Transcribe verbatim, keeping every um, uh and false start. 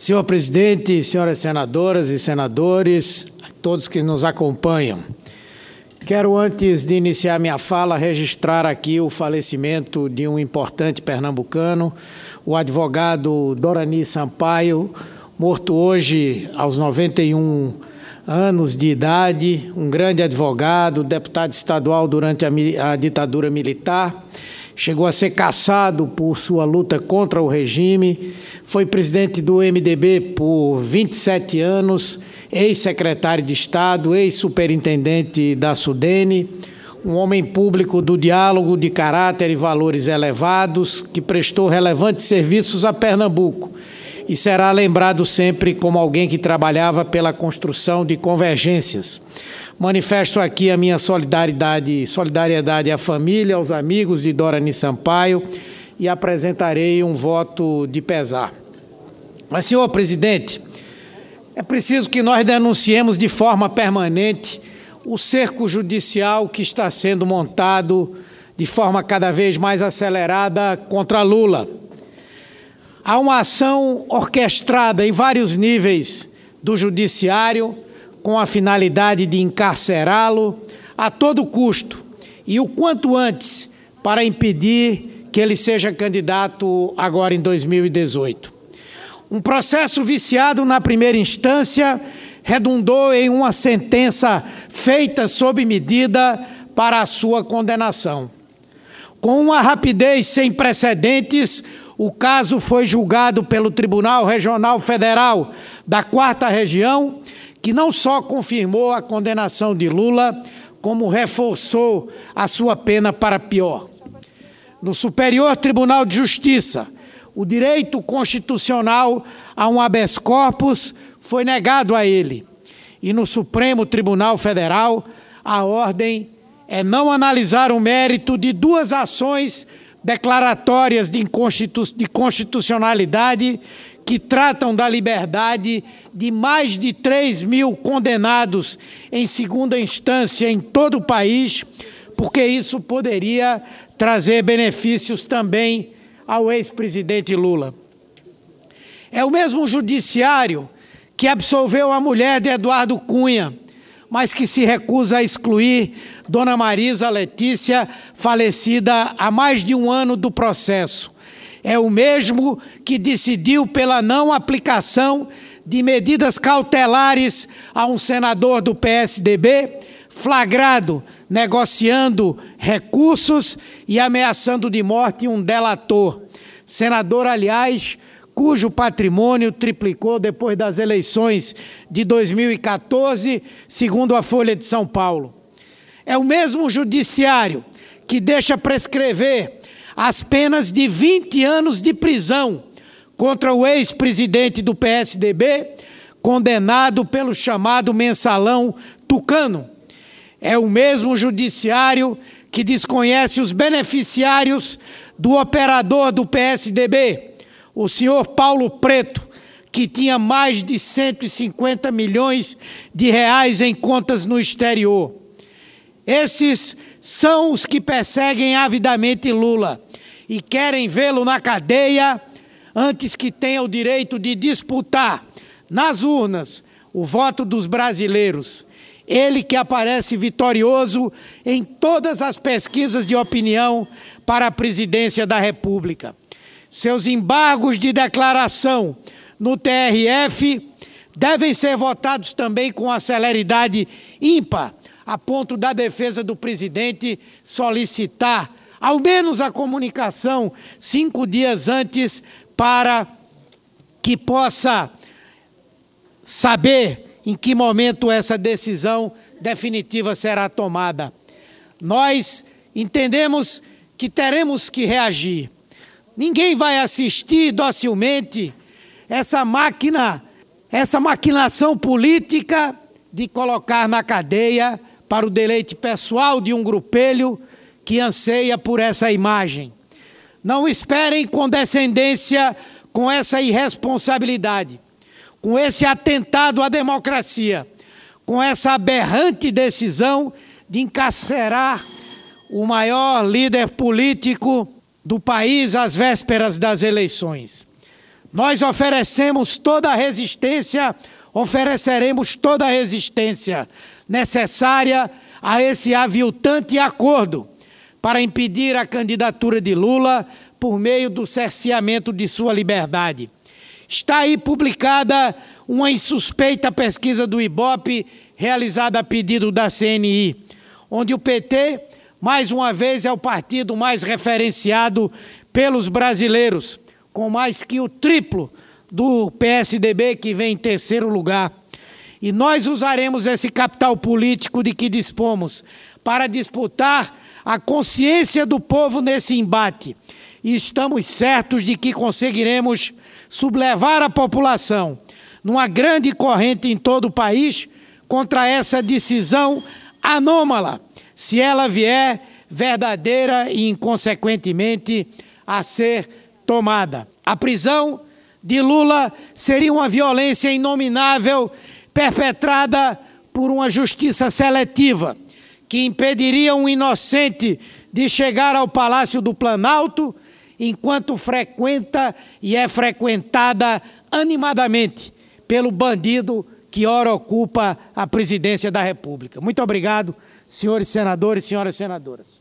Senhor presidente, senhoras senadoras e senadores, todos que nos acompanham, quero, antes de iniciar minha fala, registrar aqui o falecimento de um importante pernambucano, o advogado Dorani Sampaio, morto hoje aos noventa e um anos de idade, um grande advogado, deputado estadual durante a, a ditadura militar. Chegou a ser cassado por sua luta contra o regime, foi presidente do M D B por vinte e sete anos, ex-secretário de Estado, ex-superintendente da Sudene, um homem público do diálogo, de caráter e valores elevados, que prestou relevantes serviços a Pernambuco e será lembrado sempre como alguém que trabalhava pela construção de convergências. Manifesto aqui a minha solidariedade, solidariedade à família, aos amigos de Dorani Sampaio e apresentarei um voto de pesar. Mas, senhor presidente, é preciso que nós denunciemos de forma permanente o cerco judicial que está sendo montado de forma cada vez mais acelerada contra Lula. Há uma ação orquestrada em vários níveis do judiciário com a finalidade de encarcerá-lo a todo custo e o quanto antes para impedir que ele seja candidato agora em dois mil e dezoito. Um processo viciado na primeira instância redundou em uma sentença feita sob medida para a sua condenação. Com uma rapidez sem precedentes, o caso foi julgado pelo Tribunal Regional Federal da Quarta Região, que não só confirmou a condenação de Lula, como reforçou a sua pena para pior. No Superior Tribunal de Justiça, o direito constitucional a um habeas corpus foi negado a ele. E no Supremo Tribunal Federal, a ordem é não analisar o mérito de duas ações declaratórias de inconstitucionalidade que tratam da liberdade de mais de três mil condenados em segunda instância em todo o país, porque isso poderia trazer benefícios também ao ex-presidente Lula. É o mesmo judiciário que absolveu a mulher de Eduardo Cunha, mas que se recusa a excluir Dona Marisa Letícia, falecida há mais de um ano do processo. É o mesmo que decidiu pela não aplicação de medidas cautelares a um senador do P S D B, flagrado negociando recursos e ameaçando de morte um delator. Senador, aliás, cujo patrimônio triplicou depois das eleições de dois mil e quatorze, segundo a Folha de São Paulo. É o mesmo judiciário que deixa prescrever as penas de vinte anos de prisão contra o ex-presidente do P S D B, condenado pelo chamado mensalão Tucano. É o mesmo judiciário que desconhece os beneficiários do operador do P S D B, o senhor Paulo Preto, que tinha mais de cento e cinquenta milhões de reais em contas no exterior. Esses são os que perseguem avidamente Lula e querem vê-lo na cadeia antes que tenha o direito de disputar nas urnas o voto dos brasileiros. Ele que aparece vitorioso em todas as pesquisas de opinião para a presidência da República. Seus embargos de declaração no T R F devem ser votados também com a celeridade ímpar, a ponto da defesa do presidente solicitar ao menos a comunicação cinco dias antes para que possa saber em que momento essa decisão definitiva será tomada. Nós entendemos que teremos que reagir. Ninguém vai assistir docilmente essa máquina, essa maquinação política de colocar na cadeia para o deleite pessoal de um grupelho que anseia por essa imagem. Não esperem condescendência com essa irresponsabilidade, com esse atentado à democracia, com essa aberrante decisão de encarcerar o maior líder político do país às vésperas das eleições. Nós oferecemos toda a resistência, ofereceremos toda a resistência necessária a esse aviltante acordo para impedir a candidatura de Lula por meio do cerceamento de sua liberdade. Está aí publicada uma insuspeita pesquisa do Ibope, realizada a pedido da C N I, onde o P T, mais uma vez, é o partido mais referenciado pelos brasileiros, com mais que o triplo do P S D B, que vem em terceiro lugar. E nós usaremos esse capital político de que dispomos para disputar a consciência do povo nesse embate. E estamos certos de que conseguiremos sublevar a população numa grande corrente em todo o país contra essa decisão anômala, se ela vier verdadeira e, inconsequentemente, a ser tomada. A prisão de Lula seria uma violência inominável perpetrada por uma justiça seletiva, que impediria um inocente de chegar ao Palácio do Planalto, enquanto frequenta e é frequentada animadamente pelo bandido que ora ocupa a presidência da República. Muito obrigado, senhores senadores e senhoras senadoras.